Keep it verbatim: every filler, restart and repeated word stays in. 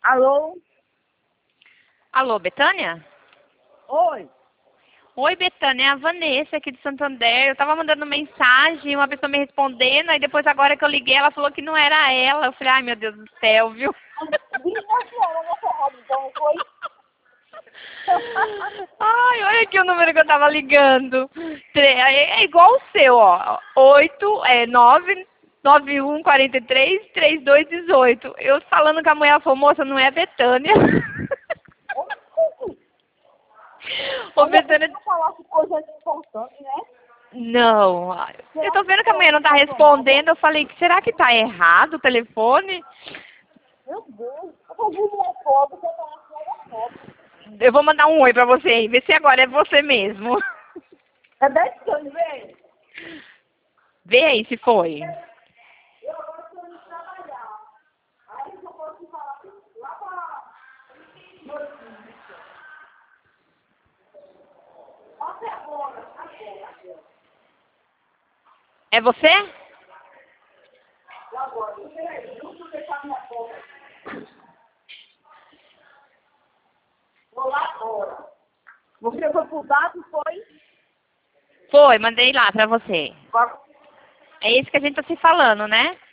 Alô? Alô, Betânia? Oi? Oi, Betânia, é a Vanessa aqui de Santander. Eu tava mandando mensagem, uma pessoa me respondendo, aí depois agora que eu liguei, ela falou que não era ela. Eu falei, ai meu Deus do céu, viu? Vim na senhora nessa rádio, então, foi? Ai, olha aqui o número que eu tava ligando. Tre- É é igual o seu, ó. Oito, é nove, nove um, quarenta e três, trinta e dois, dezoito. Eu falando com a mulher, ela falou, moça, não é a Betânia. Ô, Mas a Betânia, pessoa falasse coisas importantes, né? não. Eu tô vendo que a mulher não tá Será que foi respondendo. Eu falei, será que tá errado o telefone? Meu Deus, eu tô vendo uma foto, você tá na sua foto. Eu vou mandar um oi pra você aí, vê se agora é você mesmo. É dez anos, velho. Vê aí se foi. Eu agora estou indo trabalhar. Aí eu posso falar lá pra... Até agora, agora, agora. É você? Agora, peraí, não vou deixar minha foto. Vou lá agora. Você foi pro dado, foi? Foi, mandei lá pra você. Agora, É isso que a gente tá se falando, né?